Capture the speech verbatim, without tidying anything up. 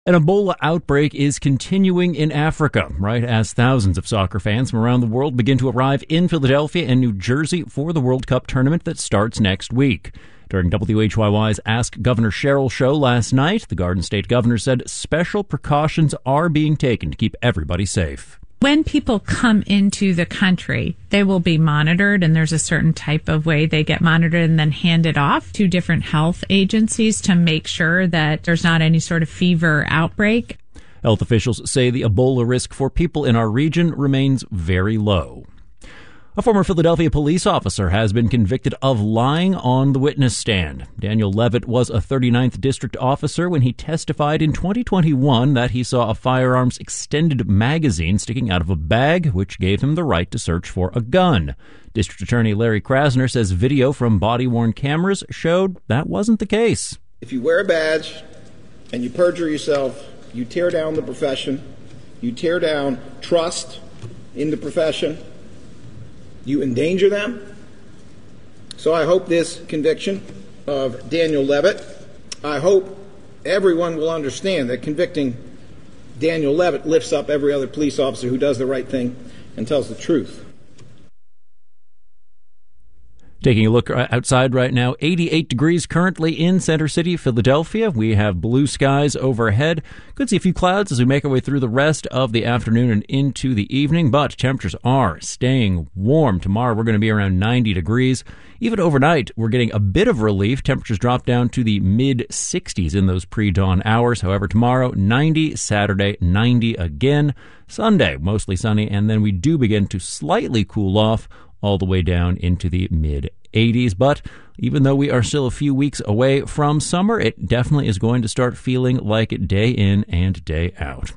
An Ebola outbreak is continuing in Africa, right as thousands of soccer fans from around the world begin to arrive in Philadelphia and New Jersey for the World Cup tournament that starts next week. During W H Y Y's Ask Governor Cheryl show last night, the Garden State governor said special precautions are being taken to keep everybody safe. When people come into the country, they will be monitored, and there's a certain type of way they get monitored and then handed off to different health agencies to make sure that there's not any sort of fever outbreak. Health officials say the Ebola risk for people in our region remains very low. A former Philadelphia police officer has been convicted of lying on the witness stand. Daniel Levitt was a thirty-ninth District officer when he testified in twenty twenty-one that he saw a firearms extended magazine sticking out of a bag, which gave him the right to search for a gun. District Attorney Larry Krasner says video from body-worn cameras showed that wasn't the case. If you wear a badge and you perjure yourself, you tear down the profession, you tear down trust in the profession, you endanger them. So I hope this conviction of Daniel Levitt, I hope everyone will understand that convicting Daniel Levitt lifts up every other police officer who does the right thing and tells the truth. Taking a look outside right now, eighty-eight degrees currently in Center City, Philadelphia. We have blue skies overhead. Could see a few clouds as we make our way through the rest of the afternoon and into the evening, but temperatures are staying warm. Tomorrow we're going to be around ninety degrees. Even overnight, we're getting a bit of relief. Temperatures drop down to the mid sixties in those pre-dawn hours. However, tomorrow, ninety, Saturday, ninety again. Sunday, mostly sunny, and then we do begin to slightly cool off all the way down into the mid eighties. But even though we are still a few weeks away from summer, it definitely is going to start feeling like it day in and day out.